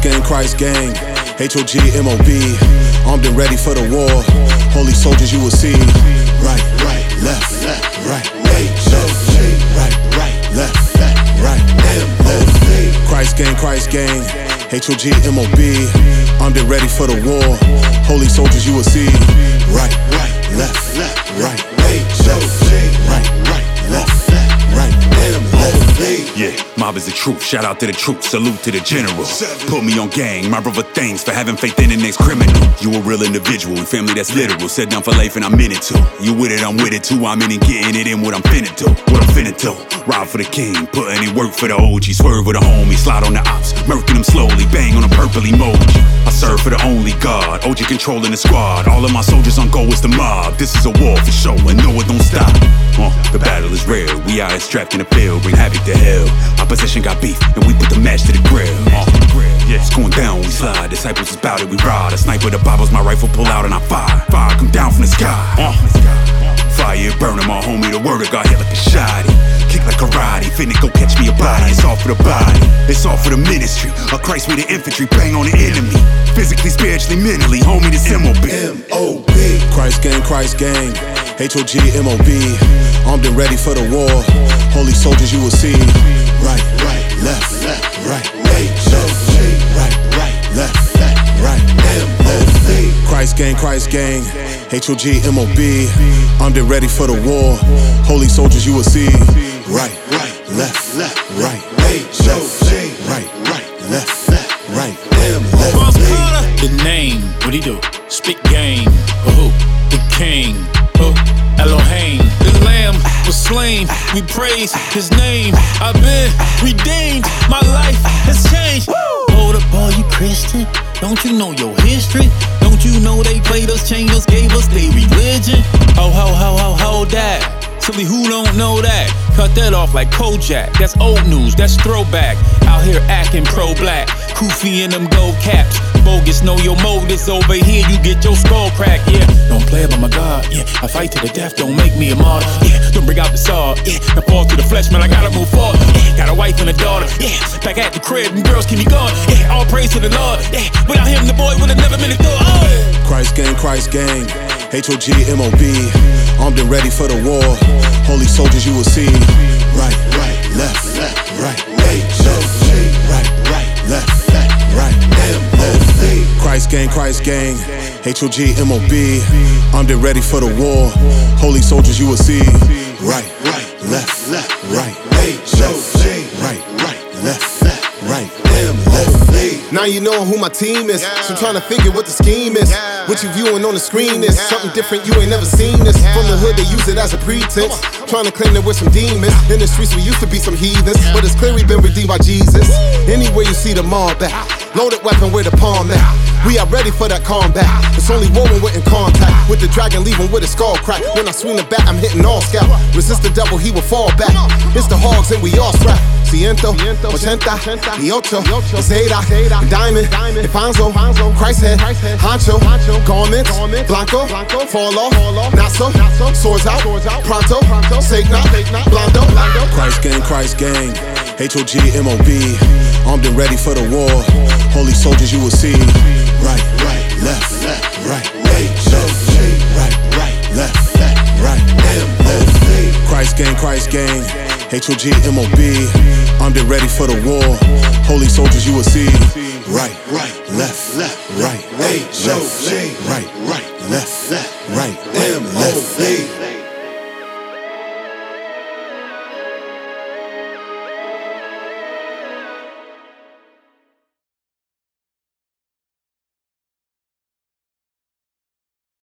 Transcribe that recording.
Christ gang, HOG-MOB, armed and ready for the war. Holy soldiers you will see. Right, left, right, left, right, left. Christ gang, HOG-MOB, armed and ready for the war. Holy soldiers you will see. Right, left, right, left, right. Yeah, mob is the truth. Shout out to the troops, salute to the general. Put me on gang, my brother thanks for having faith in the next criminal. You a real individual, family that's literal. Set down for life and I'm in it too. You with it, I'm with it too. I'm in and getting it in what I'm finna do. What I'm finna do. Ride for the king, putting in work for the OG. Swerve with the homie, slide on the ops, murking them slowly, bang on a purple emoji. I serve for the only God, OG controlling the squad. All of my soldiers on go is the mob. This is a war for show and no it don't stop. The battle is real, we out here strapped in the field, bring havoc to hell. Opposition got beef, and we put the match to the grill. It's going down, we slide, disciples is bout it, we ride. A sniper, the Bible's my rifle, pull out and I fire. Fire come down from the sky. Fire burning my homie, the word of God hit like a shotty. Kick like karate, finna go catch me a body. It's all for the body, it's all for the ministry. A Christ with the infantry, bang on the enemy. Physically, spiritually, mentally, homie, this M.O.B. Christ gang, HOG-MOB, armed and ready for the war. Holy soldiers you will see. Right, left, right, left. Christ gang, HOG-MOB, armed and ready for the war. Holy soldiers you will see. Right, left, right, left. The name, what he do? Spit game, who? The king, who? Elohim. The lamb was slain, we praise his name. I've been redeemed, my life has changed. Hold up, boy, you Christian? Don't you know your history? Don't you know they played us, changed us, gave us their religion? Hold that. Silly, who don't know that? Cut that off like Kojak. That's old news, that's throwback. Out here acting pro-black, Koofy in them gold caps. Bogus, know your motives over here, you get your skull cracked. Yeah, don't play about my God. Yeah, I fight to the death, don't make me a martyr. Yeah, don't bring out the sword. Yeah, I fall to the flesh, man, I gotta move forward. Yeah, got a wife and a daughter. Yeah, back at the crib, and girls keep me going. Yeah, all praise to the Lord. Yeah, without him, the boy would've never been a door. Oh. Christ gang, HOG-MOB, armed and ready for the war. Holy soldiers you will see. Right, left, right, left. Christ gang, HOG-MOB, armed and ready for the war. Holy soldiers you will see. Right, left, right, left. Now you know who my team is, so I'm trying to figure what the scheme is. What you viewing on the screen is something different, you ain't never seen this. From the hood they use it as a pretense, trying to claim that we're some demons. In the streets we used to be some heathens, but it's clear we've been redeemed by Jesus. Anywhere you see the mob at, loaded weapon with a palm at. We are ready for that combat. It's only war when we're in contact with the dragon, leaving with a skull crack. When I swing the bat, I'm hitting all scout. Resist the devil, he will fall back. It's the hogs and we all scrap. Ciento, ochenta, y ocho, Zeta, Diamond, Panzo, Christ head, Honcho, Garments, Blanco, Fall off, Naso, Swords out, Pronto, Segna, Blondo. Christ gang, HOG-MOB, armed and ready for the war. Holy soldiers you will see. Right, left, right, left. Christ gang, HOG-MOB, armed and ready for the war. Holy soldiers you will see. Right, left, right, left, right.